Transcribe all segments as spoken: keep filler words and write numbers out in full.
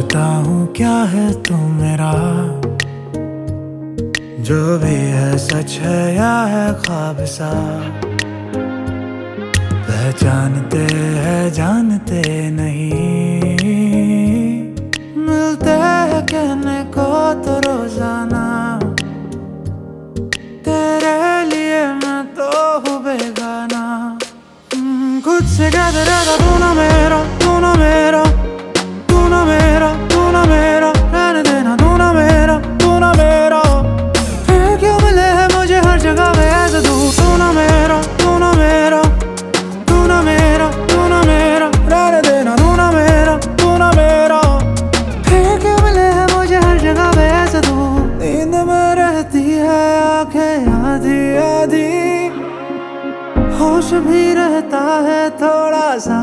बताऊं क्या है तू मेरा, जो भी है सच है या है ख्वाब सा। पहचानते हैं जानते नहीं, मिलते हैं कहने को तो रोजाना। तेरे लिए मैं तो हूँ बेगाना। खुद से कहते रहता तू ना मेरा, तू ना मेरा, तू ना मेरा, तू ना मेरा, रहने देना तू ना मेरा, तू ना मेरा। फिर क्यों मिले है मुझे हर जगह पे ऐसे तू, तू ना मेरा, तू ना मेरा, तू ना मेरा, तू ना मेरा, रहने देना तू ना मेरा, तू ना मेरा। फिर क्यों मिले है मुझे हर जगह पे ऐसे तू। नींद में रहती है आंखें आधी आधी, होश भी रहता है थोड़ा सा।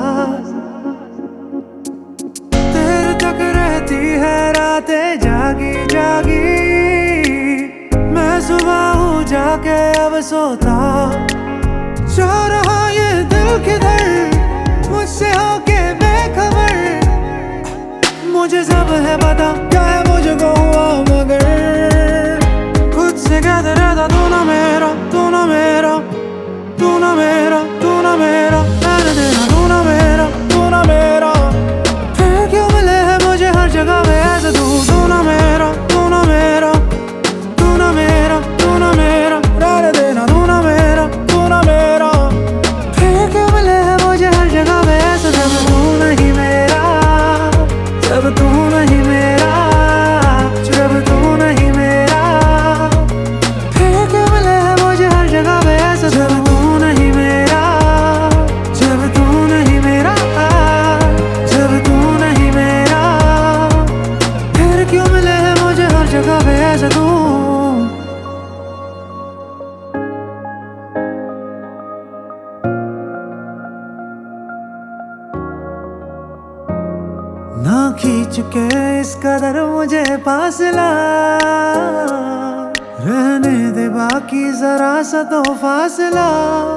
देर तक रहती है रातें जागी जागी, मैं सुबह हूँ जाके अब सोता। जा रहा ये दिल किधर मुझसे होके बेखबर, मुझे सब है पता क्या है मुझको हुआ मगर। खुद से कहते रहता तू ना मेरा, तू ना मेरा, तू ना मेरा, तू ना मेरा, रहने देना तू ना मेरा, तू ना मेरा। फिर क्यों मिले है मुझे हर जगह पे ऐसे तू, तू ना मेरा, तू ना मेरा, तू ना मेरा, तू ना मेरा, रहने देना तू ना मेरा, तू ना मेरा। फिर क्यों मिले है मुझे हर जगह पे ऐसे जब तू नहीं मेरा, जब तू नहीं मेरा, जब तू नहीं मेरा। फिर क्यों मिले है मुझे हर जगह पे ऐसे जब तू नहीं मेरा, जब तू नहीं मेरा, जब तू नहीं मेरा। फिर क्यों मिले है मुझे हर जगह पे ऐसे तू। ना खींच के इस कदर मुझे फासला, रहने दे बाकी जरा सा तो फासला।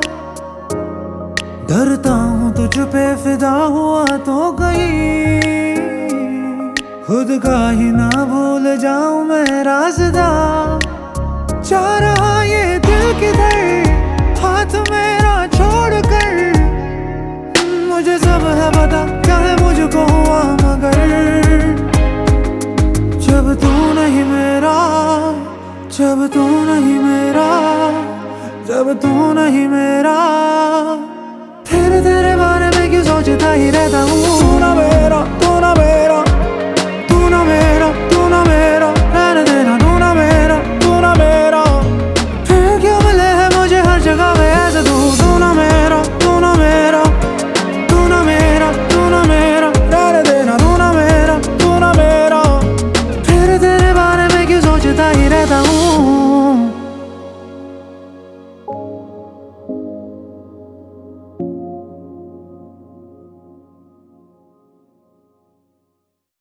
डरता हूँ तुझ पे फिदा हुआ तो कहीं, खुद का ही ना भूल जाऊं मैं रास्ता। जा रहा ये दिल किधर हाथ मेरा छोड़ कर, मुझे सब है पता क्या है मुझको हुआ मगर। जब तू नहीं मेरा, जब तू नहीं मेरा, जब तू नहीं मेरा। फिर तेरे बारे में क्यों सोचता ही रहता हूँ ना मैं।